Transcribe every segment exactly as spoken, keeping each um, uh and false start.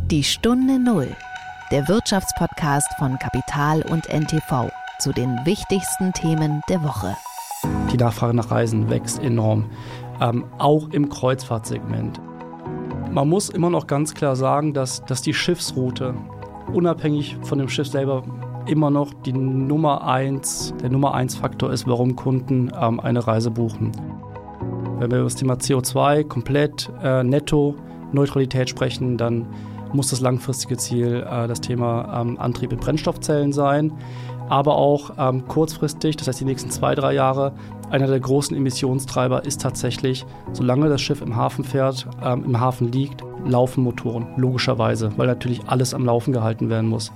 Die Stunde Null, der Wirtschaftspodcast von Kapital und N T V zu den wichtigsten Themen der Woche. Die Nachfrage nach Reisen wächst enorm, ähm, auch im Kreuzfahrtsegment. Man muss immer noch ganz klar sagen, dass, dass die Schiffsroute, unabhängig von dem Schiff selber, immer noch die Nummer eins, der Nummer eins Faktor ist, warum Kunden ähm, eine Reise buchen. Wenn wir über das Thema C O zwei komplett äh, netto Neutralität sprechen, dann muss das langfristige Ziel äh, das Thema ähm, Antrieb in Brennstoffzellen sein. Aber auch ähm, kurzfristig, das heißt die nächsten zwei, drei Jahre, einer der großen Emissionstreiber ist tatsächlich, solange das Schiff im Hafen fährt, ähm, im Hafen liegt, laufen Motoren, logischerweise, weil natürlich alles am Laufen gehalten werden muss.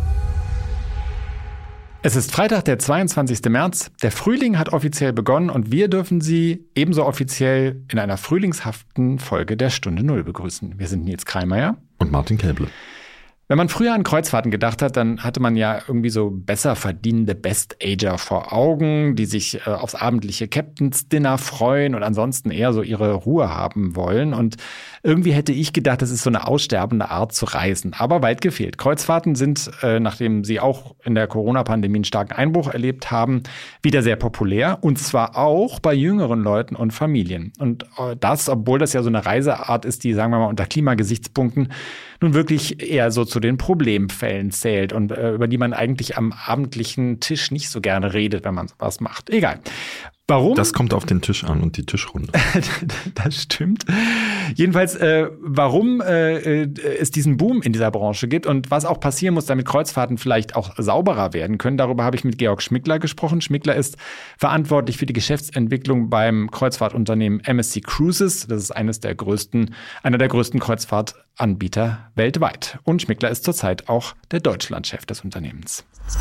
Es ist Freitag, der zweiundzwanzigster März. Der Frühling hat offiziell begonnen und wir dürfen Sie ebenso offiziell in einer frühlingshaften Folge der Stunde Null begrüßen. Wir sind Nils Kreimeier und Martin Kelble. Wenn man früher an Kreuzfahrten gedacht hat, dann hatte man ja irgendwie so besser verdienende Best-Ager vor Augen, die sich äh, aufs abendliche Captain's Dinner freuen und ansonsten eher so ihre Ruhe haben wollen. Und irgendwie hätte ich gedacht, das ist so eine aussterbende Art zu reisen. Aber weit gefehlt. Kreuzfahrten sind, äh, nachdem sie auch in der Corona-Pandemie einen starken Einbruch erlebt haben, wieder sehr populär. Und zwar auch bei jüngeren Leuten und Familien. Und äh, das, obwohl das ja so eine Reiseart ist, die, sagen wir mal, unter Klimagesichtspunkten nun wirklich eher so zu den Problemfällen zählt und äh, über die man eigentlich am abendlichen Tisch nicht so gerne redet, wenn man sowas macht. Egal. Warum? Das kommt auf den Tisch an und die Tischrunde. Das stimmt. Jedenfalls, äh, warum äh, es diesen Boom in dieser Branche gibt und was auch passieren muss, damit Kreuzfahrten vielleicht auch sauberer werden können, darüber habe ich mit Georg Schmickler gesprochen. Schmickler ist verantwortlich für die Geschäftsentwicklung beim Kreuzfahrtunternehmen M S C Cruises. Das ist eines der größten, einer der größten Kreuzfahrtanbieter weltweit. Und Schmickler ist zurzeit auch der Deutschlandchef des Unternehmens.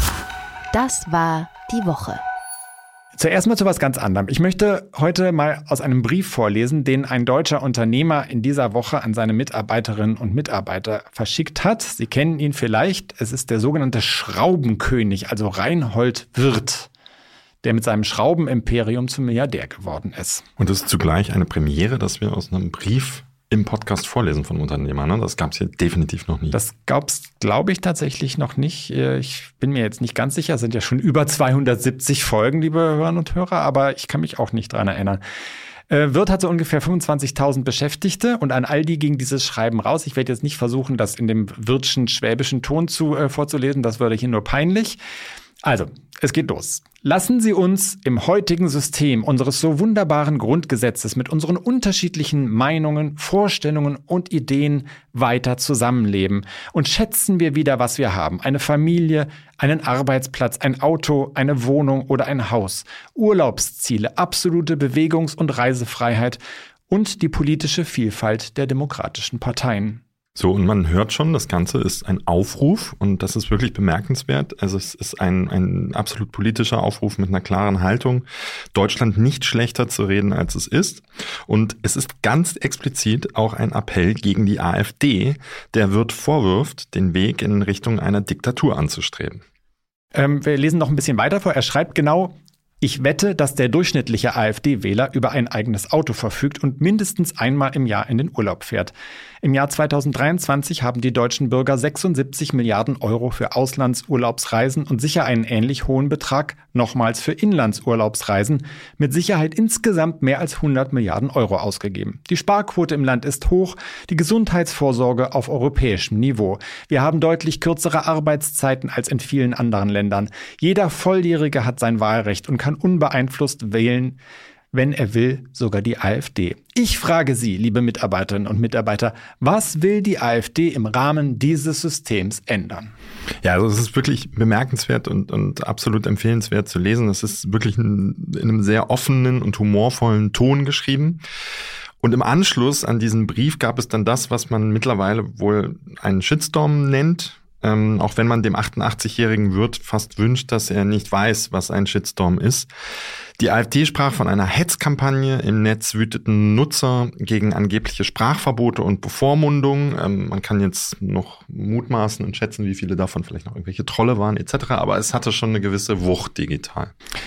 Das war die Woche. Zuerst mal zu was ganz anderem. Ich möchte heute mal aus einem Brief vorlesen, den ein deutscher Unternehmer in dieser Woche an seine Mitarbeiterinnen und Mitarbeiter verschickt hat. Sie kennen ihn vielleicht. Es ist der sogenannte Schraubenkönig, also Reinhold Wirth, der mit seinem Schraubenimperium zum Milliardär geworden ist. Und es ist zugleich eine Premiere, dass wir aus einem Brief im Podcast vorlesen von Unternehmern. Ne? Das gab es hier definitiv noch nie. Das gab es, glaube ich, tatsächlich noch nicht. Ich bin mir jetzt nicht ganz sicher. Es sind ja schon über zweihundertsiebzig Folgen, liebe Hörerinnen und Hörer, aber ich kann mich auch nicht dran erinnern. Äh, Wirth hat so ungefähr fünfundzwanzigtausend Beschäftigte und an all die ging dieses Schreiben raus. Ich werde jetzt nicht versuchen, das in dem Wirthschen schwäbischen Ton zu, äh, vorzulesen. Das würde hier nur peinlich. Also, es geht los. Lassen Sie uns im heutigen System unseres so wunderbaren Grundgesetzes mit unseren unterschiedlichen Meinungen, Vorstellungen und Ideen weiter zusammenleben und schätzen wir wieder, was wir haben. Eine Familie, einen Arbeitsplatz, ein Auto, eine Wohnung oder ein Haus, Urlaubsziele, absolute Bewegungs- und Reisefreiheit und die politische Vielfalt der demokratischen Parteien. So, und man hört schon, das Ganze ist ein Aufruf und das ist wirklich bemerkenswert. Also es ist ein, ein absolut politischer Aufruf mit einer klaren Haltung, Deutschland nicht schlechter zu reden, als es ist. Und es ist ganz explizit auch ein Appell gegen die AfD, der Wirth vorwirft, den Weg in Richtung einer Diktatur anzustreben. Ähm, wir lesen noch ein bisschen weiter vor. Er schreibt genau: Ich wette, dass der durchschnittliche AfD-Wähler über ein eigenes Auto verfügt und mindestens einmal im Jahr in den Urlaub fährt. Im Jahr zweitausenddreiundzwanzig haben die deutschen Bürger sechsundsiebzig Milliarden Euro für Auslandsurlaubsreisen und sicher einen ähnlich hohen Betrag nochmals für Inlandsurlaubsreisen, mit Sicherheit insgesamt mehr als hundert Milliarden Euro ausgegeben. Die Sparquote im Land ist hoch, die Gesundheitsvorsorge auf europäischem Niveau. Wir haben deutlich kürzere Arbeitszeiten als in vielen anderen Ländern. Jeder Volljährige hat sein Wahlrecht und kann unbeeinflusst wählen, wenn er will, sogar die AfD. Ich frage Sie, liebe Mitarbeiterinnen und Mitarbeiter, was will die AfD im Rahmen dieses Systems ändern? Ja, also es ist wirklich bemerkenswert und, und absolut empfehlenswert zu lesen. Es ist wirklich in, in einem sehr offenen und humorvollen Ton geschrieben. Und im Anschluss an diesen Brief gab es dann das, was man mittlerweile wohl einen Shitstorm nennt. Ähm, auch wenn man dem achtundachtzigjährigen Wirth fast wünscht, dass er nicht weiß, was ein Shitstorm ist. Die AfD sprach von einer Hetzkampagne. Im Netz wüteten Nutzer gegen angebliche Sprachverbote und Bevormundung. Ähm, man kann jetzt noch mutmaßen und schätzen, wie viele davon vielleicht noch irgendwelche Trolle waren et cetera. Aber es hatte schon eine gewisse Wucht digital.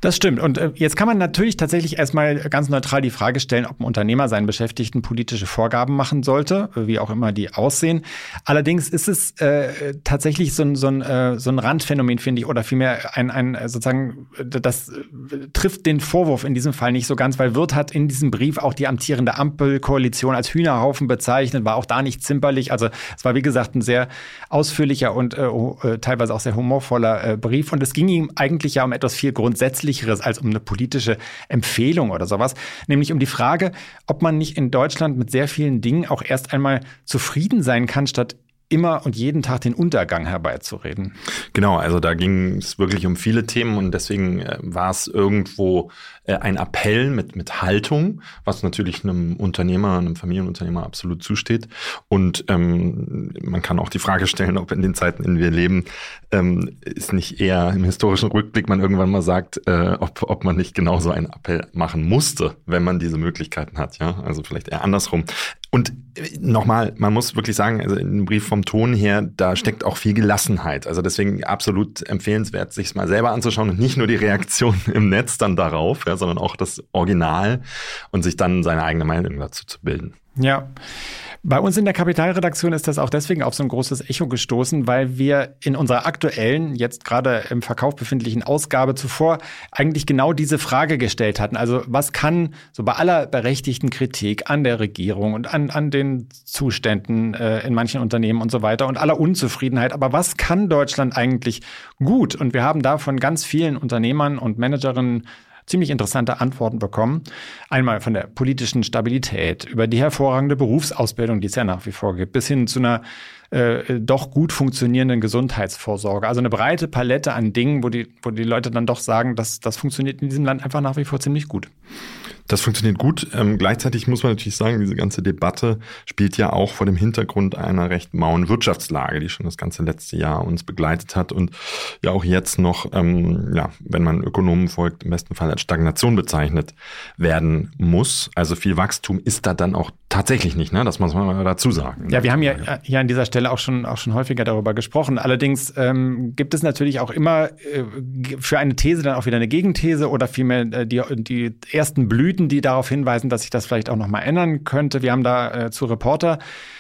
Das stimmt. Und äh, jetzt kann man natürlich tatsächlich erstmal ganz neutral die Frage stellen, ob ein Unternehmer seinen Beschäftigten politische Vorgaben machen sollte, wie auch immer die aussehen. Allerdings ist es äh, tatsächlich so ein, so ein, äh, so ein Randphänomen, finde ich, oder vielmehr ein, ein sozusagen, das äh, trifft den Vorwurf in diesem Fall nicht so ganz, weil Wirth hat in diesem Brief auch die amtierende Ampelkoalition als Hühnerhaufen bezeichnet, war auch da nicht zimperlich. Also es war, wie gesagt, ein sehr ausführlicher und äh, teilweise auch sehr humorvoller äh, Brief. Und es ging ihm eigentlich ja um etwas viel Grundsätzlicheres als um eine politische Empfehlung oder sowas. Nämlich um die Frage, ob man nicht in Deutschland mit sehr vielen Dingen auch erst einmal zufrieden sein kann, statt immer und jeden Tag den Untergang herbeizureden. Genau, also da ging es wirklich um viele Themen und deswegen äh, war es irgendwo äh, ein Appell mit mit Haltung, was natürlich einem Unternehmer, einem Familienunternehmer absolut zusteht. Und ähm, man kann auch die Frage stellen, ob in den Zeiten, in denen wir leben, ähm, ist nicht eher im historischen Rückblick man irgendwann mal sagt, äh, ob ob man nicht genauso einen Appell machen musste, wenn man diese Möglichkeiten hat. Ja, also vielleicht eher andersrum. Und nochmal, man muss wirklich sagen, also in dem Brief vom Ton her, da steckt auch viel Gelassenheit. Also deswegen absolut empfehlenswert, sich es mal selber anzuschauen und nicht nur die Reaktion im Netz dann darauf, ja, sondern auch das Original und sich dann seine eigene Meinung dazu zu bilden. Ja. Bei uns in der Kapitalredaktion ist das auch deswegen auf so ein großes Echo gestoßen, weil wir in unserer aktuellen, jetzt gerade im Verkauf befindlichen Ausgabe zuvor eigentlich genau diese Frage gestellt hatten. Also was kann so bei aller berechtigten Kritik an der Regierung und an, an den Zuständen äh, in manchen Unternehmen und so weiter und aller Unzufriedenheit, aber was kann Deutschland eigentlich gut? Und wir haben da von ganz vielen Unternehmern und Managerinnen ziemlich interessante Antworten bekommen. Einmal von der politischen Stabilität, über die hervorragende Berufsausbildung, die es ja nach wie vor gibt, bis hin zu einer äh, doch gut funktionierenden Gesundheitsvorsorge. Also eine breite Palette an Dingen, wo die, wo die Leute dann doch sagen, dass das funktioniert in diesem Land einfach nach wie vor ziemlich gut. Das funktioniert gut. Ähm, gleichzeitig muss man natürlich sagen, diese ganze Debatte spielt ja auch vor dem Hintergrund einer recht mauen Wirtschaftslage, die schon das ganze letzte Jahr uns begleitet hat und ja auch jetzt noch, ähm, ja, wenn man Ökonomen folgt, im besten Fall als Stagnation bezeichnet werden muss. Also viel Wachstum ist da dann auch tatsächlich nicht, ne? Das muss man mal dazu sagen. Ja, wir haben ja hier an dieser Stelle auch schon auch schon häufiger darüber gesprochen. Allerdings ähm, gibt es natürlich auch immer äh, für eine These dann auch wieder eine Gegenthese oder vielmehr äh, die, die ersten Blüten, die darauf hinweisen, dass sich das vielleicht auch noch mal ändern könnte. Wir haben da äh, zu Reporter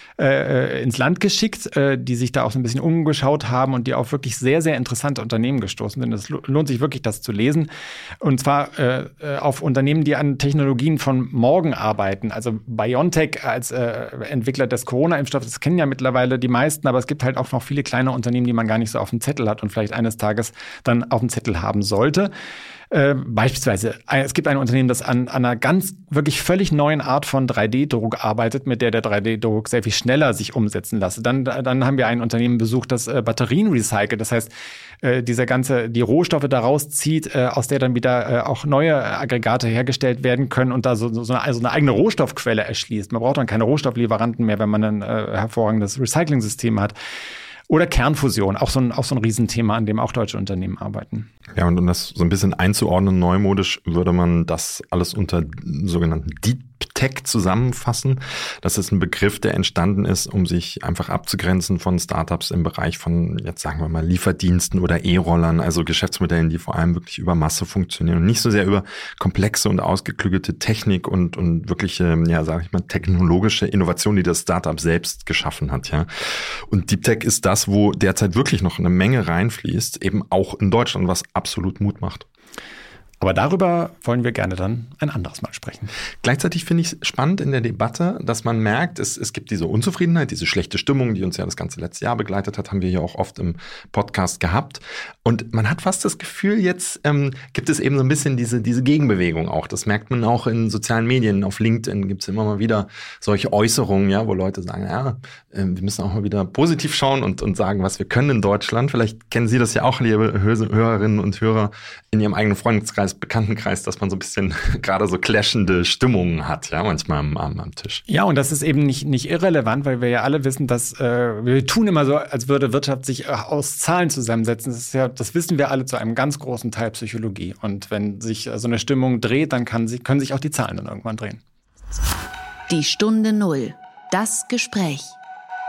äh, ins Land geschickt, äh, die sich da auch so ein bisschen umgeschaut haben und die auf wirklich sehr, sehr interessante Unternehmen gestoßen sind. Es lohnt sich wirklich, das zu lesen. Und zwar äh, auf Unternehmen, die an Technologien von morgen arbeiten. Also BioNTech als äh, Entwickler des Corona-Impfstoffs, das kennen ja mittlerweile die meisten, aber es gibt halt auch noch viele kleine Unternehmen, die man gar nicht so auf dem Zettel hat und vielleicht eines Tages dann auf dem Zettel haben sollte. Äh, beispielsweise, es gibt ein Unternehmen, das an, an einer ganz, wirklich völlig neuen Art von drei D Druck arbeitet, mit der der drei D Druck sehr viel schneller sich umsetzen lasse. Dann, dann haben wir ein Unternehmen besucht, das äh, Batterien recycelt. Das heißt, äh, dieser ganze, die Rohstoffe daraus zieht, äh, aus der dann wieder äh, auch neue Aggregate hergestellt werden können und da so, so, eine, also eine eigene Rohstoffquelle erschließt. Man braucht dann keine Rohstofflieferanten mehr, wenn man ein äh, hervorragendes Recycling-System hat. Oder Kernfusion, auch so ein, auch so ein Riesenthema, an dem auch deutsche Unternehmen arbeiten. Ja, und um das so ein bisschen einzuordnen, neumodisch, würde man das alles unter sogenannten Deep Tech zusammenfassen. Das ist ein Begriff, der entstanden ist, um sich einfach abzugrenzen von Startups im Bereich von, jetzt sagen wir mal, Lieferdiensten oder E-Rollern, also Geschäftsmodellen, die vor allem wirklich über Masse funktionieren und nicht so sehr über komplexe und ausgeklügelte Technik und, und wirkliche, ja, sage ich mal, technologische Innovation, die das Startup selbst geschaffen hat, ja. Und Deep Tech ist das, wo derzeit wirklich noch eine Menge reinfließt, eben auch in Deutschland, was absolut Mut macht. Aber darüber wollen wir gerne dann ein anderes Mal sprechen. Gleichzeitig finde ich es spannend in der Debatte, dass man merkt, es, es gibt diese Unzufriedenheit, diese schlechte Stimmung, die uns ja das ganze letzte Jahr begleitet hat, haben wir ja auch oft im Podcast gehabt. Und man hat fast das Gefühl, jetzt ähm, gibt es eben so ein bisschen diese, diese Gegenbewegung auch. Das merkt man auch in sozialen Medien. Auf LinkedIn gibt es immer mal wieder solche Äußerungen, ja, wo Leute sagen, ja, äh, wir müssen auch mal wieder positiv schauen und, und sagen, was wir können in Deutschland. Vielleicht kennen Sie das ja auch, liebe Hörerinnen und Hörer, in Ihrem eigenen Freundeskreis, Bekanntenkreis, dass man so ein bisschen gerade so clashende Stimmungen hat, ja, manchmal am, am, am Tisch. Ja, und das ist eben nicht, nicht irrelevant, weil wir ja alle wissen, dass äh, wir tun immer so, als würde Wirtschaft sich aus Zahlen zusammensetzen. Das ist ja, das wissen wir alle zu einem ganz großen Teil Psychologie. Und wenn sich so eine Stimmung dreht, dann kann sie, können sich auch die Zahlen dann irgendwann drehen. Die Stunde Null. Das Gespräch.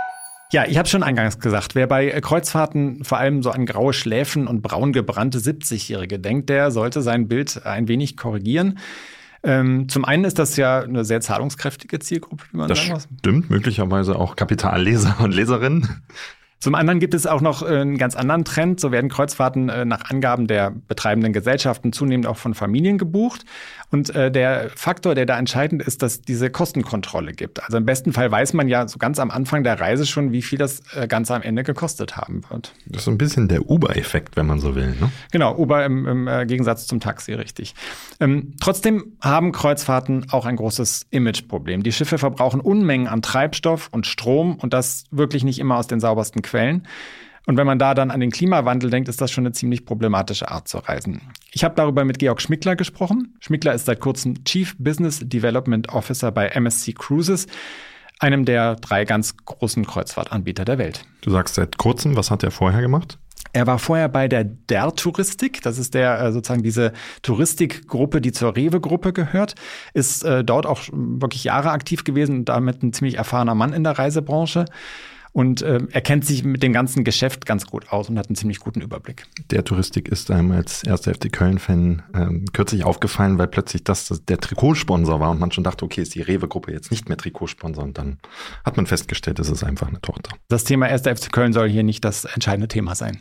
Ja, ich habe schon eingangs gesagt, wer bei Kreuzfahrten vor allem so an graue Schläfen und braun gebrannte siebzigjährige denkt, der sollte sein Bild ein wenig korrigieren. Ähm, zum einen ist das ja eine sehr zahlungskräftige Zielgruppe, wie man das sagen muss. Stimmt, möglicherweise auch Kapitalleser und Leserinnen. Zum anderen gibt es auch noch einen ganz anderen Trend. So werden Kreuzfahrten nach Angaben der betreibenden Gesellschaften zunehmend auch von Familien gebucht. Und der Faktor, der da entscheidend ist, dass diese Kostenkontrolle gibt. Also im besten Fall weiß man ja so ganz am Anfang der Reise schon, wie viel das Ganze am Ende gekostet haben wird. Das ist so ein bisschen der Uber-Effekt, wenn man so will, ne? Genau, Uber im, im Gegensatz zum Taxi, richtig. Ähm, trotzdem haben Kreuzfahrten auch ein großes Imageproblem. Die Schiffe verbrauchen Unmengen an Treibstoff und Strom und das wirklich nicht immer aus den saubersten Quellen. Und wenn man da dann an den Klimawandel denkt, ist das schon eine ziemlich problematische Art zu reisen. Ich habe darüber mit Georg Schmickler gesprochen. Schmickler ist seit kurzem Chief Business Development Officer bei M S C Cruises, einem der drei ganz großen Kreuzfahrtanbieter der Welt. Du sagst seit kurzem, was hat er vorher gemacht? Er war vorher bei der der Touristik, das ist der sozusagen diese Touristikgruppe, die zur Rewe-Gruppe gehört, ist äh, dort auch wirklich Jahre aktiv gewesen und damit ein ziemlich erfahrener Mann in der Reisebranche. Und äh, er kennt sich mit dem ganzen Geschäft ganz gut aus und hat einen ziemlich guten Überblick. Der Touristik ist einem als erster F C Köln-Fan ähm, kürzlich aufgefallen, weil plötzlich das, das der Trikotsponsor war und man schon dachte, okay, ist die Rewe-Gruppe jetzt nicht mehr Trikotsponsor und dann hat man festgestellt, es ist einfach eine Tochter. Das Thema erster F C Köln soll hier nicht das entscheidende Thema sein.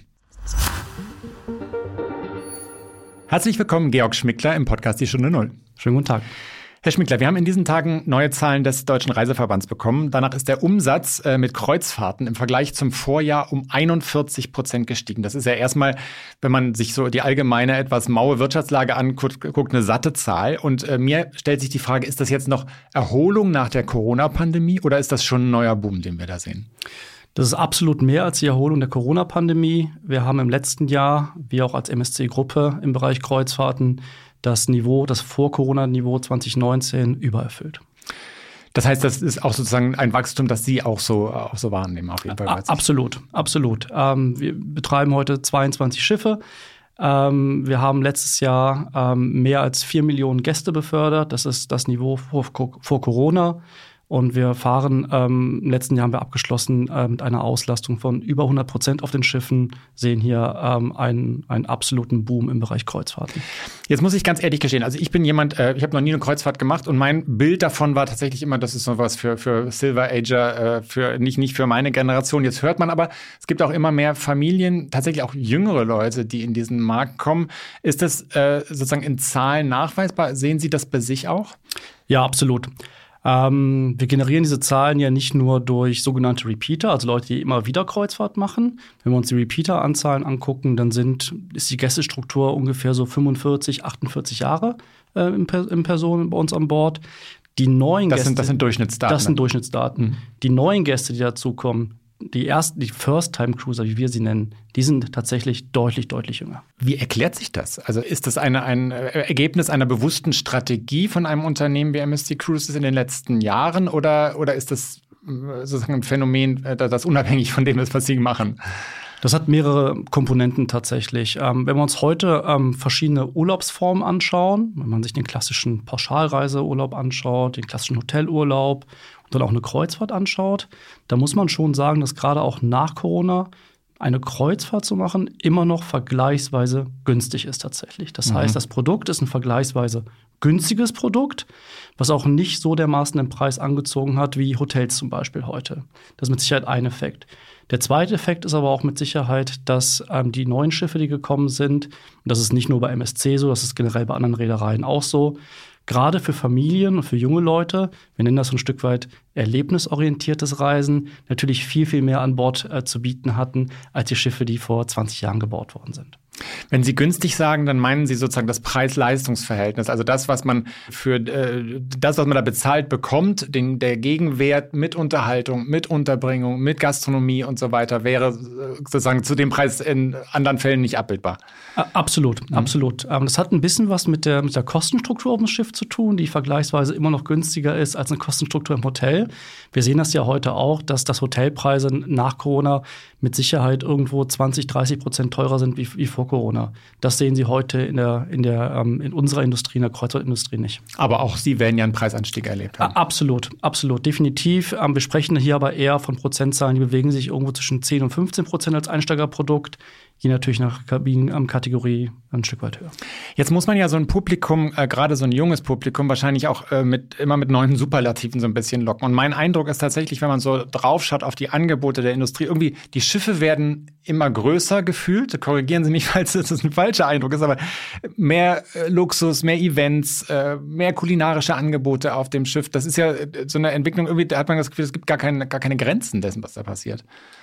Herzlich willkommen, Georg Schmickler im Podcast Die Stunde Null. Schönen guten Tag. Herr Schmickler, wir haben in diesen Tagen neue Zahlen des Deutschen Reiseverbands bekommen. Danach ist der Umsatz äh, mit Kreuzfahrten im Vergleich zum Vorjahr um einundvierzig Prozent gestiegen. Das ist ja erstmal, wenn man sich so die allgemeine, etwas maue Wirtschaftslage anguckt, guckt, eine satte Zahl. Und äh, mir stellt sich die Frage, ist das jetzt noch Erholung nach der Corona-Pandemie oder ist das schon ein neuer Boom, den wir da sehen? Das ist absolut mehr als die Erholung der Corona-Pandemie. Wir haben im letzten Jahr, wie auch als M S C-Gruppe im Bereich Kreuzfahrten, das Niveau, das Vor-Corona-Niveau zwanzig neunzehn übererfüllt. Das heißt, das ist auch sozusagen ein Wachstum, das Sie auch so, auch so wahrnehmen, auf jeden Fall. A- absolut, absolut. Ähm, wir betreiben heute zweiundzwanzig Schiffe. Ähm, wir haben letztes Jahr ähm, mehr als vier Millionen Gäste befördert. Das ist das Niveau vor, vor Corona. Und wir fahren, ähm, im letzten Jahr haben wir abgeschlossen äh, mit einer Auslastung von über hundert Prozent auf den Schiffen, sehen hier ähm, einen, einen absoluten Boom im Bereich Kreuzfahrten. Jetzt muss ich ganz ehrlich gestehen, also ich bin jemand, äh, ich habe noch nie eine Kreuzfahrt gemacht und mein Bild davon war tatsächlich immer, das ist so was für, für Silver Ager, äh, für, nicht, nicht für meine Generation. Jetzt hört man aber, es gibt auch immer mehr Familien, tatsächlich auch jüngere Leute, die in diesen Markt kommen. Ist das äh, sozusagen in Zahlen nachweisbar? Sehen Sie das bei sich auch? Ja, absolut. Ähm, wir generieren diese Zahlen ja nicht nur durch sogenannte Repeater, also Leute, die immer wieder Kreuzfahrt machen. Wenn wir uns die Repeater-Anzahlen angucken, dann sind, ist die Gästestruktur ungefähr so fünfundvierzig, achtundvierzig Jahre äh, in, in Personen bei uns an Bord. Die neuen das Gäste, sind, das sind Durchschnittsdaten. Das sind Durchschnittsdaten. Mhm. Die neuen Gäste, die dazukommen, die ersten, die First-Time-Cruiser, wie wir sie nennen, die sind tatsächlich deutlich, deutlich jünger. Wie erklärt sich das? Also ist das eine, ein Ergebnis einer bewussten Strategie von einem Unternehmen wie M S C Cruises in den letzten Jahren oder, oder ist das sozusagen ein Phänomen, das unabhängig von dem ist, was Sie machen? Das hat mehrere Komponenten tatsächlich. Ähm, wenn wir uns heute ähm, verschiedene Urlaubsformen anschauen, wenn man sich den klassischen Pauschalreiseurlaub anschaut, den klassischen Hotelurlaub und dann auch eine Kreuzfahrt anschaut, da muss man schon sagen, dass gerade auch nach Corona eine Kreuzfahrt zu machen immer noch vergleichsweise günstig ist tatsächlich. Das mhm. heißt, das Produkt ist ein vergleichsweise günstiges Produkt, was auch nicht so dermaßen den Preis angezogen hat wie Hotels zum Beispiel heute. Das ist mit Sicherheit ein Effekt. Der zweite Effekt ist aber auch mit Sicherheit, dass ähm, die neuen Schiffe, die gekommen sind, und das ist nicht nur bei M S C so, das ist generell bei anderen Reedereien auch so, gerade für Familien und für junge Leute, wir nennen das so ein Stück weit erlebnisorientiertes Reisen, natürlich viel, viel mehr an Bord äh, zu bieten hatten, als die Schiffe, die vor zwanzig Jahren gebaut worden sind. Wenn Sie günstig sagen, dann meinen Sie sozusagen das Preis-Leistungs-Verhältnis, also das, was man für äh, das, was man da bezahlt bekommt, den, der Gegenwert mit Unterhaltung, mit Unterbringung, mit Gastronomie und so weiter, wäre sozusagen zu dem Preis in anderen Fällen nicht abbildbar. Absolut, mhm. absolut. Das hat ein bisschen was mit der, mit der Kostenstruktur auf dem Schiff zu tun, die vergleichsweise immer noch günstiger ist als eine Kostenstruktur im Hotel. Wir sehen das ja heute auch, dass das Hotelpreise nach Corona mit Sicherheit irgendwo zwanzig, dreißig Prozent teurer sind wie, wie vor Corona. Owner. Das sehen Sie heute in, der, in, der, ähm, in unserer Industrie, in der Kreuzfahrtindustrie nicht. Aber auch Sie werden ja einen Preisanstieg erlebt haben. Absolut, absolut, definitiv. Ähm, wir sprechen hier aber eher von Prozentzahlen, die bewegen sich irgendwo zwischen zehn und fünfzehn Prozent als Einsteigerprodukt. Je natürlich nach Kabinenkategorie ein Stück weit höher. Jetzt muss man ja so ein Publikum, äh, gerade so ein junges Publikum, wahrscheinlich auch äh, mit, immer mit neuen Superlativen so ein bisschen locken. Und mein Eindruck ist tatsächlich, wenn man so draufschaut auf die Angebote der Industrie, irgendwie die Schiffe werden immer größer gefühlt. Korrigieren Sie mich, falls das ein falscher Eindruck ist, aber mehr äh, Luxus, mehr Events, äh, mehr kulinarische Angebote auf dem Schiff. Das ist ja äh, so eine Entwicklung, irgendwie da hat man das Gefühl, es gibt gar keine, gar keine Grenzen dessen, was da passiert.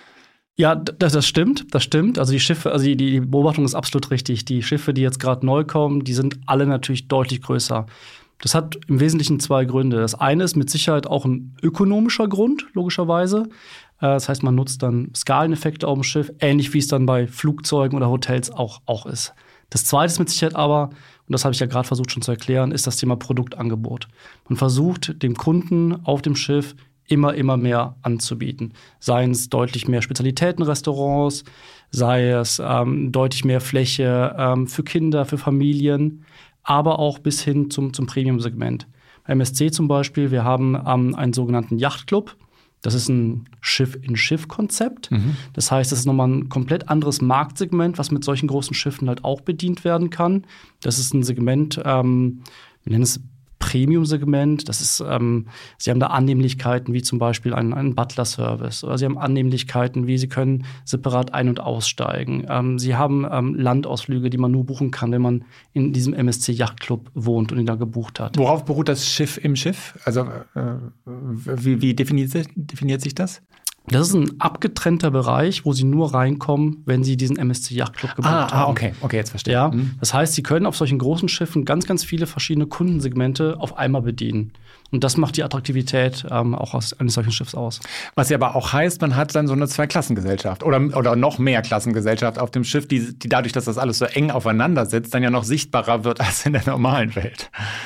Ja, das, das stimmt, das stimmt. Also die Schiffe, also die, die Beobachtung ist absolut richtig. Die Schiffe, die jetzt gerade neu kommen, die sind alle natürlich deutlich größer. Das hat im Wesentlichen zwei Gründe. Das eine ist mit Sicherheit auch ein ökonomischer Grund, logischerweise. Das heißt, man nutzt dann Skaleneffekte auf dem Schiff, ähnlich wie es dann bei Flugzeugen oder Hotels auch, auch ist. Das zweite ist mit Sicherheit aber, und das habe ich ja gerade versucht schon zu erklären, ist das Thema Produktangebot. Man versucht dem Kunden auf dem Schiff immer, immer mehr anzubieten. Seien es deutlich mehr Spezialitätenrestaurants, sei es ähm, deutlich mehr Fläche ähm, für Kinder, für Familien, aber auch bis hin zum, zum Premium-Segment. Bei M S C zum Beispiel, wir haben ähm, einen sogenannten Yachtclub. Das ist ein Schiff-in-Schiff-Konzept. Mhm. Das heißt, das ist nochmal ein komplett anderes Marktsegment, was mit solchen großen Schiffen halt auch bedient werden kann. Das ist ein Segment, ähm, wir nennen es Premium-Segment. Das ist, ähm, Sie haben da Annehmlichkeiten wie zum Beispiel einen, einen Butler-Service, oder Sie haben Annehmlichkeiten wie Sie können separat ein- und aussteigen. Ähm, Sie haben ähm, Landausflüge, die man nur buchen kann, wenn man in diesem M S C Yachtclub wohnt und ihn da gebucht hat. Worauf beruht das Schiff im Schiff? Also äh, wie, wie definiert, definiert sich das? Das ist ein abgetrennter Bereich, wo Sie nur reinkommen, wenn Sie diesen M S C Yachtclub gebucht ah, haben. Ah, okay, okay, jetzt verstehe. Ja, mhm. Das heißt, Sie können auf solchen großen Schiffen ganz, ganz viele verschiedene Kundensegmente auf einmal bedienen. Und das macht die Attraktivität ähm, auch aus eines solchen Schiffs aus. Was ja aber auch heißt, man hat dann so eine Zweiklassengesellschaft oder, oder noch mehr Klassengesellschaft auf dem Schiff, die, die dadurch, dass das alles so eng aufeinander sitzt, dann ja noch sichtbarer wird als in der normalen Welt.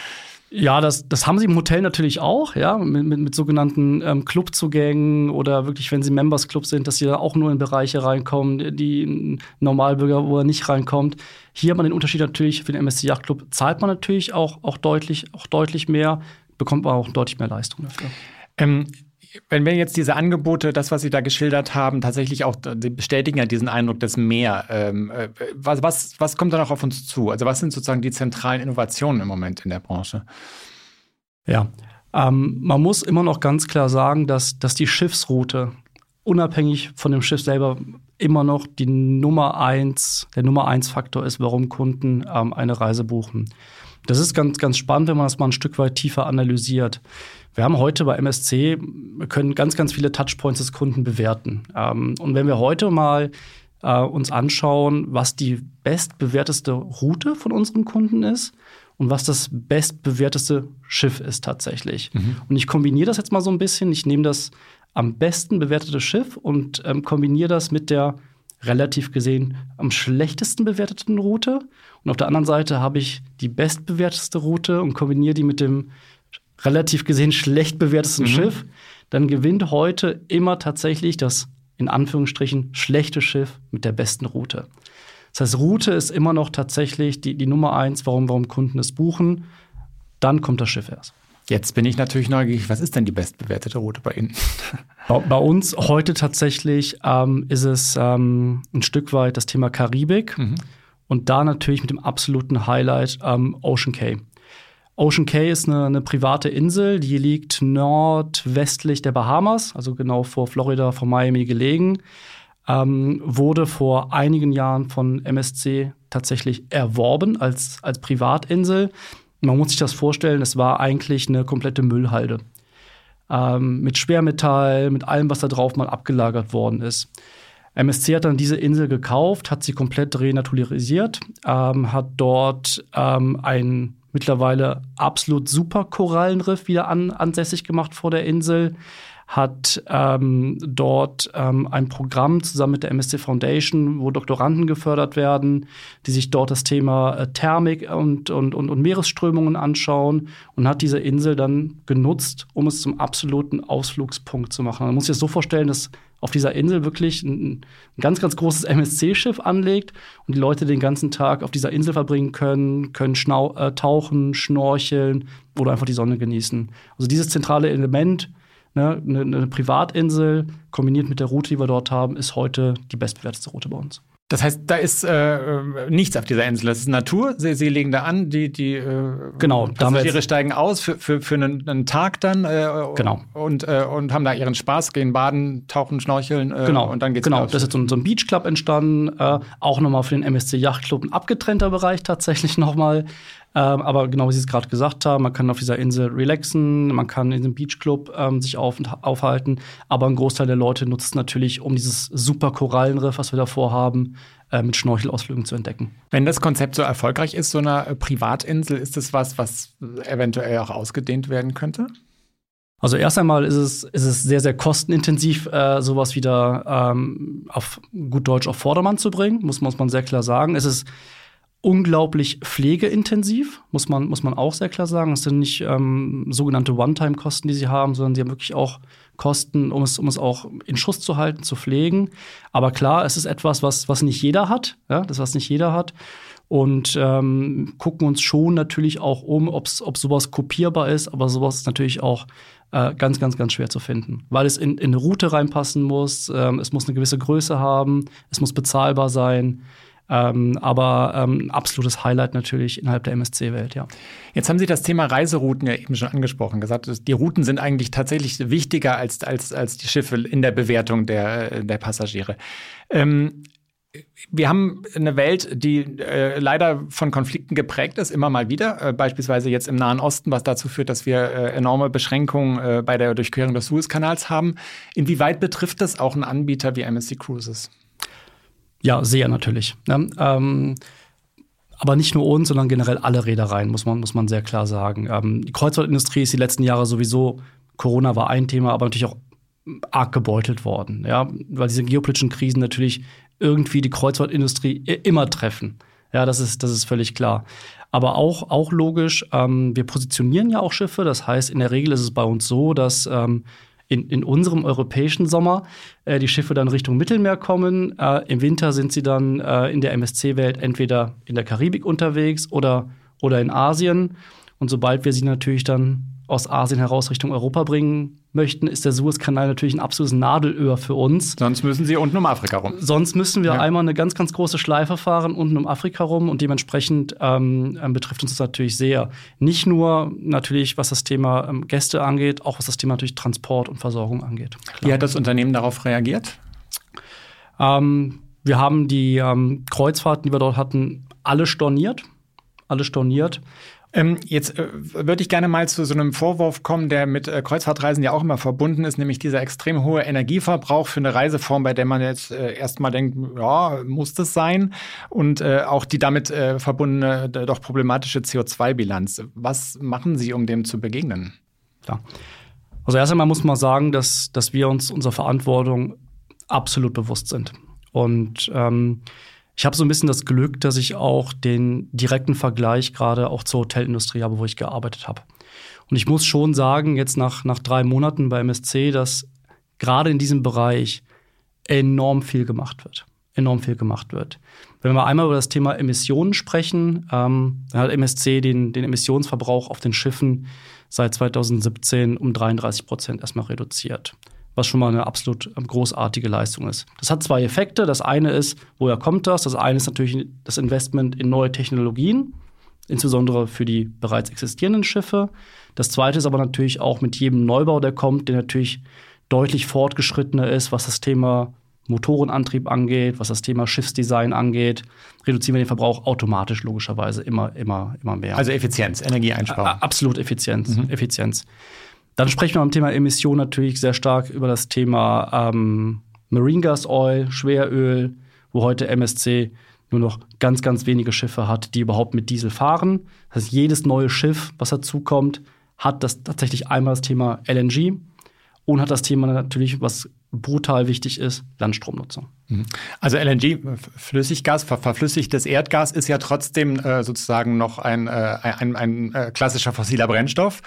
Ja, das, das haben sie im Hotel natürlich auch, ja, mit, mit, mit sogenannten ähm, Clubzugängen oder wirklich, wenn sie Members Club sind, dass sie da auch nur in Bereiche reinkommen, die ein Normalbürger, wo er nicht reinkommt. Hier hat man den Unterschied natürlich, für den M S C Yacht Club zahlt man natürlich auch, auch, deutlich, auch deutlich mehr, bekommt man auch deutlich mehr Leistung dafür. Ähm Wenn wir jetzt diese Angebote, das, was Sie da geschildert haben, tatsächlich auch, die bestätigen ja diesen Eindruck des Mehr. Ähm, was, was, was kommt da noch auf uns zu? Also was sind sozusagen die zentralen Innovationen im Moment in der Branche? Ja, ähm, man muss immer noch ganz klar sagen, dass, dass die Schiffsroute unabhängig von dem Schiff selber immer noch die Nummer eins, der Nummer eins Faktor ist, warum Kunden ähm, eine Reise buchen. Das ist ganz, ganz spannend, wenn man das mal ein Stück weit tiefer analysiert. Wir haben heute bei M S C, wir können ganz, ganz viele Touchpoints des Kunden bewerten. Ähm, und wenn wir heute mal äh, uns anschauen, was die bestbewerteste Route von unseren Kunden ist und was das bestbewerteste Schiff ist tatsächlich. Mhm. Und ich kombiniere das jetzt mal so ein bisschen. Ich nehme das am besten bewertete Schiff und ähm, kombiniere das mit der relativ gesehen am schlechtesten bewerteten Route. Und auf der anderen Seite habe ich die bestbewerteste Route und kombiniere die mit dem relativ gesehen schlecht bewertesten mhm. Schiff. Dann gewinnt heute immer tatsächlich das, in Anführungsstrichen, schlechte Schiff mit der besten Route. Das heißt, Route ist immer noch tatsächlich die, die Nummer eins, warum, warum Kunden es buchen. Dann kommt das Schiff erst. Jetzt bin ich natürlich neugierig. Was ist denn die bestbewertete Route bei Ihnen? Bei, bei uns heute tatsächlich ähm, ist es ähm, ein Stück weit das Thema Karibik. Mhm. Und da natürlich mit dem absoluten Highlight ähm, Ocean Cay. Ocean Cay ist eine, eine private Insel, die liegt nordwestlich der Bahamas, also genau vor Florida, vor Miami gelegen. Ähm, wurde vor einigen Jahren von M S C tatsächlich erworben als, als Privatinsel. Man muss sich das vorstellen, es war eigentlich eine komplette Müllhalde. Ähm, mit Schwermetall, mit allem, was da drauf mal abgelagert worden ist. M S C hat dann diese Insel gekauft, hat sie komplett renaturalisiert, ähm, hat dort ähm, ein mittlerweile absolut super Korallenriff wieder an, ansässig gemacht vor der Insel, hat ähm, dort ähm, ein Programm zusammen mit der M S C Foundation, wo Doktoranden gefördert werden, die sich dort das Thema äh, Thermik und, und, und, und Meeresströmungen anschauen und hat diese Insel dann genutzt, um es zum absoluten Ausflugspunkt zu machen. Man muss sich das so vorstellen, dass auf dieser Insel wirklich ein, ein ganz, ganz großes M S C-Schiff anlegt und die Leute den ganzen Tag auf dieser Insel verbringen können, können schnau äh, tauchen, schnorcheln oder einfach die Sonne genießen. Also dieses zentrale Element, ne, eine, eine Privatinsel kombiniert mit der Route, die wir dort haben, ist heute die bestbewertete Route bei uns. Das heißt, da ist äh, nichts auf dieser Insel. Das ist Natur. Sie, Sie legen da an, die, die äh, genau, Passagiere steigen aus für, für, für einen, einen Tag dann äh, genau. und, äh, und haben da ihren Spaß, gehen baden, tauchen, schnorcheln äh, genau. und dann geht's Genau, raus. das ist so ein, so ein Beach Club entstanden. Äh, auch nochmal für den M S C Yacht Club ein abgetrennter Bereich tatsächlich nochmal. Ähm, aber genau wie Sie es gerade gesagt haben, man kann auf dieser Insel relaxen, man kann in diesem Beachclub ähm, sich auf, aufhalten, aber ein Großteil der Leute nutzt es natürlich, um dieses super Korallenriff, was wir davor haben, äh, mit Schnorchelausflügen zu entdecken. Wenn das Konzept so erfolgreich ist, so eine Privatinsel, ist das was, was eventuell auch ausgedehnt werden könnte? Also erst einmal ist es, ist es sehr, sehr kostenintensiv, äh, sowas wieder ähm, auf gut Deutsch auf Vordermann zu bringen, muss, muss man sehr klar sagen. Es ist unglaublich pflegeintensiv, muss man, muss man auch sehr klar sagen. Das sind nicht ähm, sogenannte One-Time-Kosten, die sie haben, sondern sie haben wirklich auch Kosten, um es, um es auch in Schuss zu halten, zu pflegen. Aber klar, es ist etwas, was, was nicht jeder hat, ja, das, was nicht jeder hat. Und ähm, gucken uns schon natürlich auch um, ob's, ob sowas kopierbar ist, aber sowas ist natürlich auch äh, ganz, ganz, ganz schwer zu finden. Weil es in, in eine Route reinpassen muss, ähm, es muss eine gewisse Größe haben, es muss bezahlbar sein. Ähm, aber ähm, ein absolutes Highlight natürlich innerhalb der M S C-Welt, ja. Jetzt haben Sie das Thema Reiserouten ja eben schon angesprochen, gesagt, die Routen sind eigentlich tatsächlich wichtiger als, als, als die Schiffe in der Bewertung der, der Passagiere. Ähm, wir haben eine Welt, die äh, leider von Konflikten geprägt ist, immer mal wieder. Äh, beispielsweise jetzt im Nahen Osten, was dazu führt, dass wir äh, enorme Beschränkungen äh, bei der Durchquerung des Suezkanals haben. Inwieweit betrifft das auch einen Anbieter wie M S C Cruises? Ja, sehr natürlich. Ne? Ähm, aber nicht nur uns, sondern generell alle Reedereien, muss man, muss man sehr klar sagen. Ähm, die Kreuzfahrtindustrie ist die letzten Jahre sowieso, Corona war ein Thema, aber natürlich auch arg gebeutelt worden. Ja? Weil diese geopolitischen Krisen natürlich irgendwie die Kreuzfahrtindustrie immer treffen. Ja, das ist, das ist völlig klar. Aber auch, auch logisch, ähm, wir positionieren ja auch Schiffe. Das heißt, in der Regel ist es bei uns so, dass ähm, In, in unserem europäischen Sommer äh, die Schiffe dann Richtung Mittelmeer kommen. Äh, Im Winter sind sie dann äh, in der M S C-Welt entweder in der Karibik unterwegs oder, oder in Asien. Und sobald wir sie natürlich dann aus Asien heraus Richtung Europa bringen möchten, ist der Suezkanal natürlich ein absolutes Nadelöhr für uns. Sonst müssen Sie unten um Afrika rum. Sonst müssen wir ja. einmal eine ganz, ganz große Schleife fahren unten um Afrika rum. Und dementsprechend ähm, betrifft uns das natürlich sehr. Nicht nur natürlich, was das Thema ähm, Gäste angeht, auch was das Thema natürlich Transport und Versorgung angeht. Klar. Wie hat das Unternehmen darauf reagiert? Ähm, wir haben die ähm, Kreuzfahrten, die wir dort hatten, alle storniert. Alle storniert. Ähm, jetzt äh, würde ich gerne mal zu so einem Vorwurf kommen, der mit äh, Kreuzfahrtreisen ja auch immer verbunden ist, nämlich dieser extrem hohe Energieverbrauch für eine Reiseform, bei der man jetzt äh, erstmal denkt, ja, muss das sein? Und äh, auch die damit äh, verbundene, äh, doch problematische C O zwei Bilanz. Was machen Sie, um dem zu begegnen? Ja. Also erst einmal muss man sagen, dass, dass wir uns unserer Verantwortung absolut bewusst sind. Und ähm, ich habe so ein bisschen das Glück, dass ich auch den direkten Vergleich gerade auch zur Hotelindustrie habe, wo ich gearbeitet habe. Und ich muss schon sagen, jetzt nach, nach drei Monaten bei M S C, dass gerade in diesem Bereich enorm viel gemacht wird. Enorm viel gemacht wird. Wenn wir einmal über das Thema Emissionen sprechen, ähm, dann hat M S C den, den Emissionsverbrauch auf den Schiffen seit zweitausendsiebzehn um dreiunddreißig Prozent erstmal reduziert. Was schon mal eine absolut großartige Leistung ist. Das hat zwei Effekte. Das eine ist, woher kommt das? Das eine ist natürlich das Investment in neue Technologien, insbesondere für die bereits existierenden Schiffe. Das zweite ist aber natürlich auch mit jedem Neubau, der kommt, der natürlich deutlich fortgeschrittener ist, was das Thema Motorenantrieb angeht, was das Thema Schiffsdesign angeht, reduzieren wir den Verbrauch automatisch logischerweise immer, immer, immer mehr. Also Effizienz, Energieeinsparung. A- absolut Effizienz, Mhm. Effizienz. Dann sprechen wir beim Thema Emissionen natürlich sehr stark über das Thema ähm, Marine Gas Oil, Schweröl, wo heute M S C nur noch ganz, ganz wenige Schiffe hat, die überhaupt mit Diesel fahren. Das heißt, jedes neue Schiff, was dazukommt, hat das tatsächlich einmal das Thema L N G und hat das Thema natürlich, was brutal wichtig ist, Landstromnutzung. Also L N G, Flüssiggas, ver- verflüssigtes Erdgas, ist ja trotzdem äh, sozusagen noch ein, äh, ein, ein, ein äh, klassischer fossiler Brennstoff.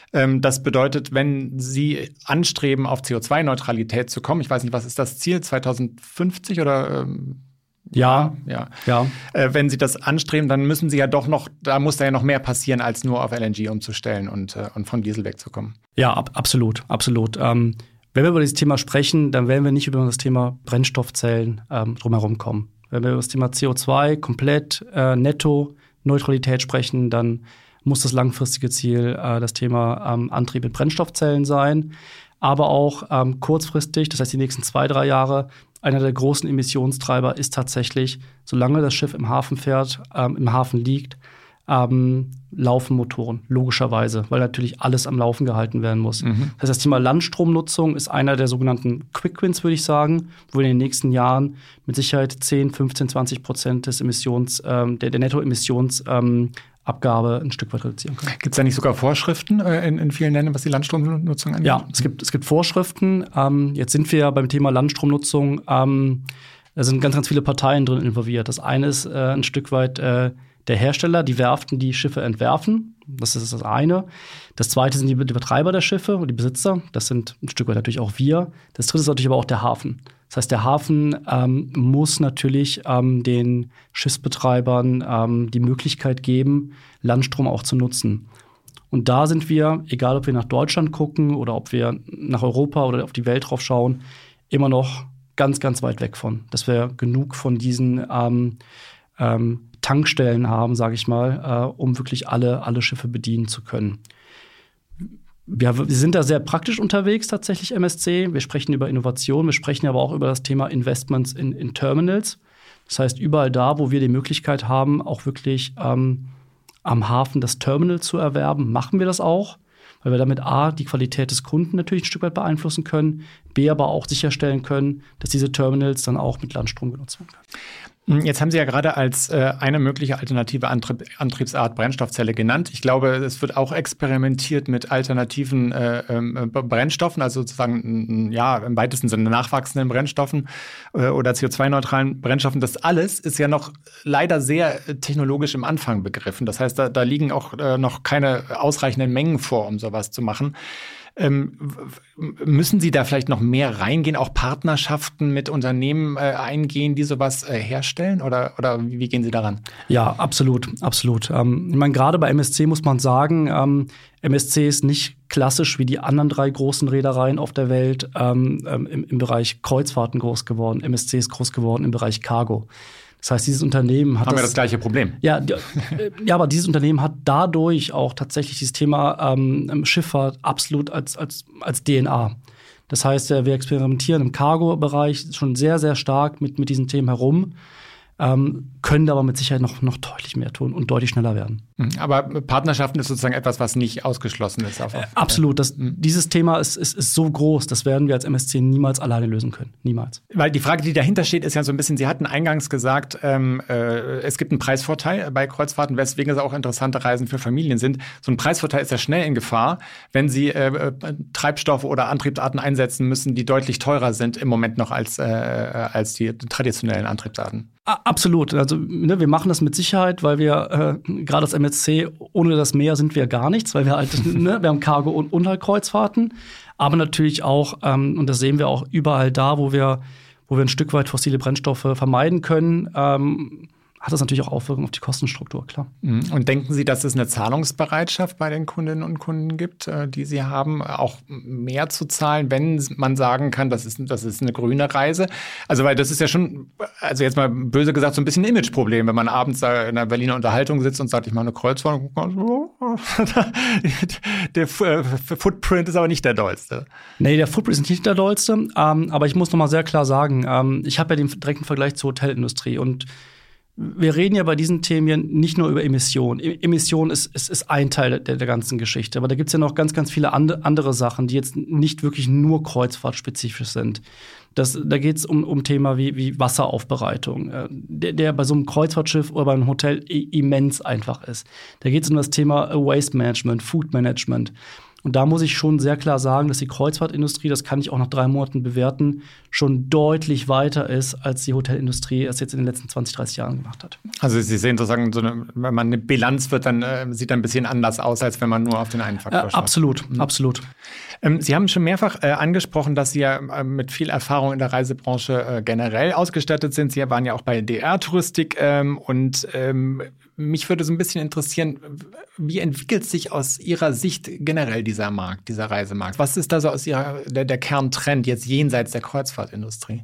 Ähm, das bedeutet, wenn Sie anstreben, auf C O zwei Neutralität zu kommen, ich weiß nicht, was ist das Ziel, zwanzig fünfzig oder ähm Ja, ja. ja. Äh, wenn Sie das anstreben, dann müssen Sie ja doch noch, da muss da ja noch mehr passieren, als nur auf L N G umzustellen und, äh, und vom Diesel wegzukommen. Ja, ab, absolut, absolut. Ähm, wenn wir über dieses Thema sprechen, dann werden wir nicht über das Thema Brennstoffzellen ähm, drumherum kommen. Wenn wir über das Thema C O zwei komplett äh, netto Neutralität sprechen, dann muss das langfristige Ziel äh, das Thema ähm, Antrieb mit Brennstoffzellen sein. Aber auch ähm, kurzfristig, das heißt die nächsten zwei, drei Jahre, einer der großen Emissionstreiber ist tatsächlich, solange das Schiff im Hafen fährt, ähm, im Hafen liegt, ähm, laufen Motoren, logischerweise, weil natürlich alles am Laufen gehalten werden muss. Mhm. Das heißt, das Thema Landstromnutzung ist einer der sogenannten Quick Wins, würde ich sagen, wo wir in den nächsten Jahren mit Sicherheit zehn, fünfzehn, zwanzig Prozent des Emissions, ähm, der, der Nettoemissions ähm, Abgabe ein Stück weit reduzieren können. Gibt es da nicht sogar Vorschriften äh, in, in vielen Ländern, was die Landstromnutzung angeht? Ja, es gibt, es gibt Vorschriften. Ähm, jetzt sind wir ja beim Thema Landstromnutzung, ähm, da sind ganz, ganz viele Parteien drin involviert. Das eine ist äh, ein Stück weit äh, der Hersteller, die Werften, die Schiffe entwerfen. Das ist das eine. Das zweite sind die, die Betreiber der Schiffe und die Besitzer. Das sind ein Stück weit natürlich auch wir. Das dritte ist natürlich aber auch der Hafen. Das heißt, der Hafen ähm, muss natürlich ähm, den Schiffsbetreibern ähm, die Möglichkeit geben, Landstrom auch zu nutzen. Und da sind wir, egal ob wir nach Deutschland gucken oder ob wir nach Europa oder auf die Welt drauf schauen, immer noch ganz, ganz weit weg von. Dass wir genug von diesen ähm, ähm, Tankstellen haben, sage ich mal, äh, um wirklich alle, alle Schiffe bedienen zu können. Wir, wir sind da sehr praktisch unterwegs, tatsächlich M S C. Wir sprechen über Innovation, wir sprechen aber auch über das Thema Investments in, in Terminals. Das heißt, überall da, wo wir die Möglichkeit haben, auch wirklich ähm, am Hafen das Terminal zu erwerben, machen wir das auch, weil wir damit A, die Qualität des Kunden natürlich ein Stück weit beeinflussen können, B, aber auch sicherstellen können, dass diese Terminals dann auch mit Landstrom genutzt werden können. Jetzt haben Sie ja gerade als äh, eine mögliche alternative Antrieb, Antriebsart Brennstoffzelle genannt. Ich glaube, es wird auch experimentiert mit alternativen äh, äh, Brennstoffen, also sozusagen ja im weitesten Sinne nachwachsenden Brennstoffen äh, oder C O zwei neutralen Brennstoffen. Das alles ist ja noch leider sehr technologisch im Anfang begriffen. Das heißt, da, da liegen auch äh, noch keine ausreichenden Mengen vor, um sowas zu machen. Ähm, müssen Sie da vielleicht noch mehr reingehen, auch Partnerschaften mit Unternehmen äh, eingehen, die sowas äh, herstellen? Oder, oder wie gehen Sie daran? Ja, absolut, absolut. Ähm, ich meine, gerade bei M S C muss man sagen, ähm, M S C ist nicht klassisch wie die anderen drei großen Reedereien auf der Welt ähm, im, im Bereich Kreuzfahrten groß geworden. M S C ist groß geworden im Bereich Cargo. Das heißt, dieses Unternehmen hat Haben das, wir das gleiche Problem. Ja, die, ja, aber dieses Unternehmen hat dadurch auch tatsächlich dieses Thema ähm, Schifffahrt absolut als, als, als D N A. Das heißt, wir experimentieren im Cargo-Bereich schon sehr, sehr stark mit, mit diesen Themen herum, ähm, können aber mit Sicherheit noch, noch deutlich mehr tun und deutlich schneller werden. Aber Partnerschaften ist sozusagen etwas, was nicht ausgeschlossen ist. Auf, auf, äh, absolut. Das, mhm. Dieses Thema ist, ist, ist so groß, das werden wir als M S C niemals alleine lösen können. Niemals. Weil die Frage, die dahinter steht, ist ja so ein bisschen, Sie hatten eingangs gesagt, ähm, äh, es gibt einen Preisvorteil bei Kreuzfahrten, weswegen es auch interessante Reisen für Familien sind. So ein Preisvorteil ist ja schnell in Gefahr, wenn Sie äh, Treibstoffe oder Antriebsarten einsetzen müssen, die deutlich teurer sind im Moment noch als, äh, als die traditionellen Antriebsarten. Absolut. Also ne, wir machen das mit Sicherheit, weil wir äh, gerade als M S C, ohne das Meer sind wir gar nichts, weil wir halt, ne, wir haben Cargo und, und halt Kreuzfahrten. Aber natürlich auch, ähm, und das sehen wir auch überall da, wo wir, wo wir ein Stück weit fossile Brennstoffe vermeiden können, ähm, hat das natürlich auch Auswirkungen auf die Kostenstruktur, klar. Und denken Sie, dass es eine Zahlungsbereitschaft bei den Kundinnen und Kunden gibt, die Sie haben, auch mehr zu zahlen, wenn man sagen kann, das ist, das ist eine grüne Reise? Also, weil das ist ja schon, also jetzt mal böse gesagt, so ein bisschen ein Imageproblem, wenn man abends da in der Berliner Unterhaltung sitzt und sagt, ich mache eine Kreuzfahrt. Der Footprint ist aber nicht der dollste. Nee, der Footprint ist nicht der dollste. Ähm, aber ich muss noch mal sehr klar sagen, ähm, ich habe ja den direkten Vergleich zur Hotelindustrie und wir reden ja bei diesen Themen nicht nur über Emissionen. Emissionen ist, ist, ist ein Teil der, der ganzen Geschichte. Aber da gibt es ja noch ganz, ganz viele and, andere Sachen, die jetzt nicht wirklich nur kreuzfahrtspezifisch sind. Das, da geht es um, um Thema wie, wie Wasseraufbereitung, äh, der, der bei so einem Kreuzfahrtschiff oder bei einem Hotel immens einfach ist. Da geht es um das Thema Waste Management, Food Management. Und da muss ich schon sehr klar sagen, dass die Kreuzfahrtindustrie, das kann ich auch nach drei Monaten bewerten, schon deutlich weiter ist, als die Hotelindustrie es jetzt in den letzten zwanzig, dreißig Jahren gemacht hat. Also Sie sehen sozusagen, so eine, wenn man eine Bilanz wird, dann äh, sieht ein bisschen anders aus, als wenn man nur auf den einen Faktor äh, schaut. Absolut, mhm. absolut. Ähm, Sie haben schon mehrfach äh, angesprochen, dass Sie ja äh, mit viel Erfahrung in der Reisebranche äh, generell ausgestattet sind. Sie waren ja auch bei D R-Touristik ähm, und ähm, mich würde so ein bisschen interessieren, wie entwickelt sich aus Ihrer Sicht generell dieser Markt, dieser Reisemarkt? Was ist da so aus Ihrer, der, der Kerntrend jetzt jenseits der Kreuzfahrtindustrie?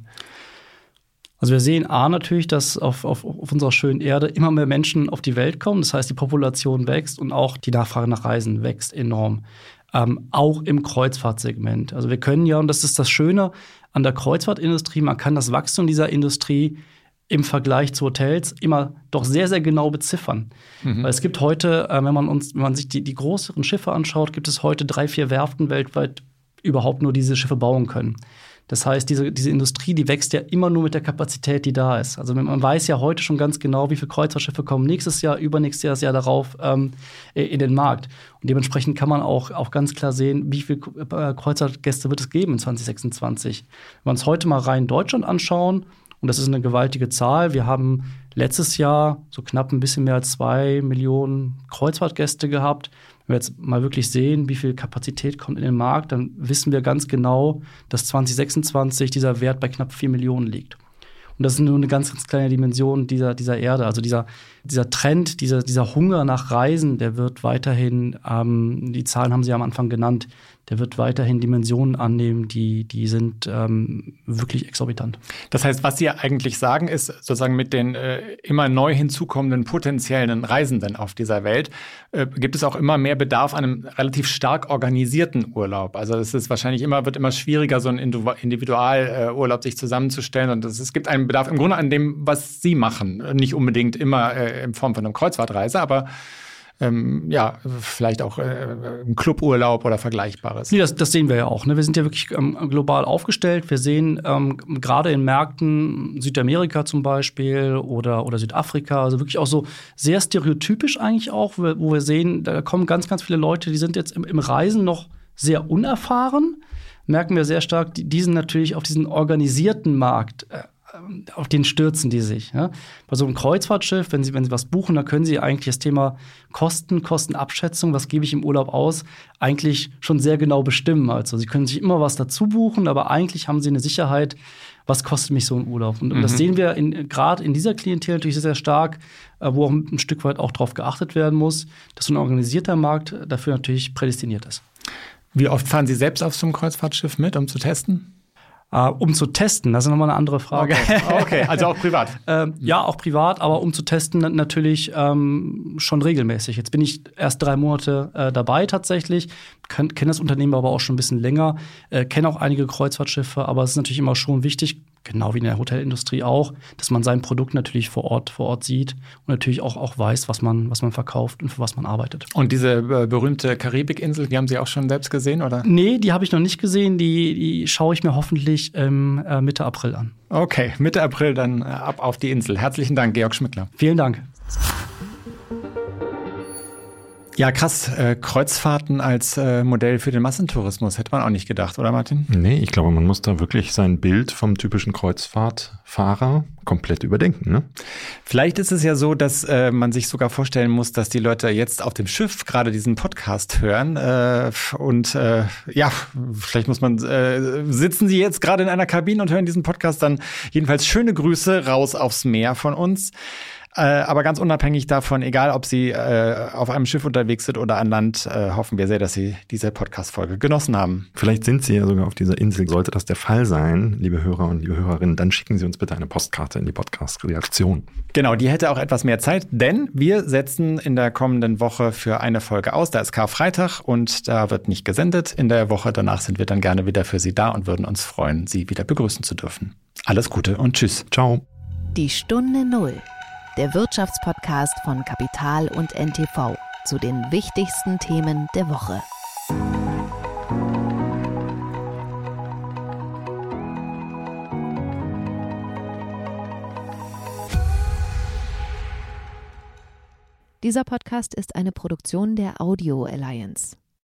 Also wir sehen A natürlich, dass auf, auf, auf unserer schönen Erde immer mehr Menschen auf die Welt kommen. Das heißt, die Population wächst und auch die Nachfrage nach Reisen wächst enorm. Ähm, auch im Kreuzfahrtsegment. Also wir können ja, und das ist das Schöne an der Kreuzfahrtindustrie, man kann das Wachstum dieser Industrie im Vergleich zu Hotels immer doch sehr, sehr genau beziffern. Mhm. Weil es gibt heute, äh, wenn man uns, wenn man sich die, die größeren Schiffe anschaut, gibt es heute drei, vier Werften weltweit überhaupt nur diese Schiffe bauen können. Das heißt, diese, diese Industrie, die wächst ja immer nur mit der Kapazität, die da ist. Also man weiß ja heute schon ganz genau, wie viele Kreuzfahrtschiffe kommen nächstes Jahr, übernächstes Jahr, das Jahr darauf ähm, in den Markt. Und dementsprechend kann man auch, auch ganz klar sehen, wie viele Kreuzfahrtgäste wird es geben in zwanzig sechsundzwanzig. Wenn wir uns heute mal rein Deutschland anschauen, und das ist eine gewaltige Zahl. Wir haben letztes Jahr so knapp ein bisschen mehr als zwei Millionen Kreuzfahrtgäste gehabt. Wenn wir jetzt mal wirklich sehen, wie viel Kapazität kommt in den Markt, dann wissen wir ganz genau, dass zwanzig sechsundzwanzig dieser Wert bei knapp vier Millionen liegt. Und das ist nur eine ganz, ganz kleine Dimension dieser, dieser Erde. Also dieser, dieser Trend, dieser, dieser Hunger nach Reisen, der wird weiterhin, ähm, die Zahlen haben Sie am Anfang genannt, der wird weiterhin Dimensionen annehmen, die, die sind ähm, wirklich exorbitant. Das heißt, was Sie ja eigentlich sagen, ist sozusagen mit den äh, immer neu hinzukommenden potenziellen Reisenden auf dieser Welt, äh, gibt es auch immer mehr Bedarf an einem relativ stark organisierten Urlaub. Also es ist wahrscheinlich immer, wird immer schwieriger, so einen Individualurlaub äh, sich zusammenzustellen. Und es, es gibt einen Bedarf im Grunde an dem, was Sie machen. Nicht unbedingt immer äh, in Form von einer Kreuzfahrtreise, aber Ähm, ja, vielleicht auch äh, ein Cluburlaub oder Vergleichbares. Nee, das, das sehen wir ja auch. Ne? Wir sind ja wirklich ähm, global aufgestellt. Wir sehen ähm, gerade in Märkten Südamerika zum Beispiel oder, oder Südafrika, also wirklich auch so sehr stereotypisch eigentlich auch, wo wir, wo wir sehen, da kommen ganz, ganz viele Leute, die sind jetzt im, im Reisen noch sehr unerfahren. Merken wir sehr stark, die, die sind natürlich auf diesen organisierten Markt äh, auf den stürzen die sich. Ja? Bei so einem Kreuzfahrtschiff, wenn Sie, wenn Sie was buchen, dann können Sie eigentlich das Thema Kosten, Kostenabschätzung, was gebe ich im Urlaub aus, eigentlich schon sehr genau bestimmen. Also Sie können sich immer was dazu buchen, aber eigentlich haben Sie eine Sicherheit, was kostet mich so ein Urlaub. Und, mhm. und das sehen wir gerade in dieser Klientel natürlich sehr, sehr stark, wo auch ein Stück weit auch darauf geachtet werden muss, dass so ein organisierter Markt dafür natürlich prädestiniert ist. Wie oft fahren Sie selbst auf so einem Kreuzfahrtschiff mit, um zu testen? Uh, um zu testen, das ist nochmal eine andere Frage. Okay, okay. Also auch privat? ähm, ja, auch privat, aber um zu testen natürlich ähm, schon regelmäßig. Jetzt bin ich erst drei Monate äh, dabei tatsächlich, kenne das Unternehmen aber auch schon ein bisschen länger, äh, kenne auch einige Kreuzfahrtschiffe, aber es ist natürlich immer schon wichtig, genau wie in der Hotelindustrie auch, dass man sein Produkt natürlich vor Ort, vor Ort sieht und natürlich auch, auch weiß, was man, was man verkauft und für was man arbeitet. Und diese äh, berühmte Karibikinsel, die haben Sie auch schon selbst gesehen, oder? Nee, die habe ich noch nicht gesehen. Die, die schaue ich mir hoffentlich ähm, äh, Mitte April an. Okay, Mitte April dann äh, ab auf die Insel. Herzlichen Dank, Georg Schmittler. Vielen Dank. Ja, krass. Äh, Kreuzfahrten als äh, Modell für den Massentourismus hätte man auch nicht gedacht, oder Martin? Nee, ich glaube, man muss da wirklich sein Bild vom typischen Kreuzfahrtfahrer komplett überdenken. Ne? Vielleicht ist es ja so, dass äh, man sich sogar vorstellen muss, dass die Leute jetzt auf dem Schiff gerade diesen Podcast hören. Äh, und äh, ja, vielleicht muss man, äh, sitzen sie jetzt gerade in einer Kabine und hören diesen Podcast, dann jedenfalls schöne Grüße raus aufs Meer von uns. Äh, aber ganz unabhängig davon, egal ob Sie äh, auf einem Schiff unterwegs sind oder an Land, äh, hoffen wir sehr, dass Sie diese Podcast-Folge genossen haben. Vielleicht sind Sie ja sogar auf dieser Insel. Sollte das der Fall sein, liebe Hörer und liebe Hörerinnen, dann schicken Sie uns bitte eine Postkarte in die Podcast-Reaktion. Genau, die hätte auch etwas mehr Zeit, denn wir setzen in der kommenden Woche für eine Folge aus. Da ist Karfreitag und da wird nicht gesendet. In der Woche danach sind wir dann gerne wieder für Sie da und würden uns freuen, Sie wieder begrüßen zu dürfen. Alles Gute und tschüss. Ciao. Die Stunde Null. Der Wirtschaftspodcast von Kapital und N T V zu den wichtigsten Themen der Woche. Dieser Podcast ist eine Produktion der Audio Alliance.